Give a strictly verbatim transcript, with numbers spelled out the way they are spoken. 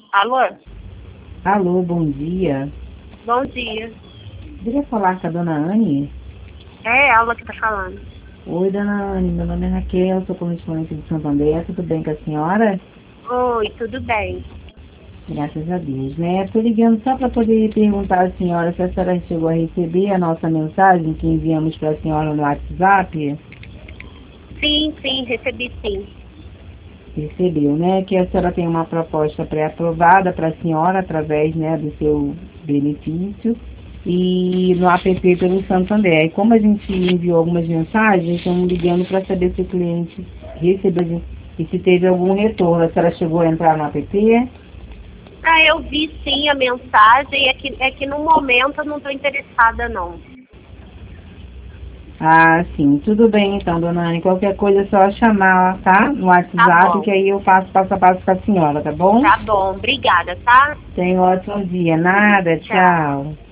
Alô? Alô, bom dia. Bom dia. Queria falar com a dona Anne. É ela que tá falando. Oi, dona Anne, meu nome é Raquel, sou correspondente de Santo André, tudo bem com a senhora? Oi, tudo bem? Graças a Deus, né? Estou ligando só para poder perguntar à senhora se a senhora chegou a receber a nossa mensagem que enviamos para a senhora no WhatsApp. Sim, sim, recebi sim. Recebeu, né? Que a senhora tem uma proposta pré-aprovada para a senhora através, né, do seu benefício e no app pelo Santander. E como a gente enviou algumas mensagens, estamos ligando para saber se o cliente recebeu e se teve algum retorno. A senhora chegou a entrar no app? Ah, eu vi sim a mensagem, é que, é que no momento eu não estou interessada não. Ah, sim. Tudo bem então, dona Anne. Qualquer coisa é só chamar, tá? No Tá WhatsApp, bom, que aí eu faço passo a passo com a senhora, tá bom? tá bom, obrigada, tá? Tenha um ótimo dia. Nada, Tchau. tchau.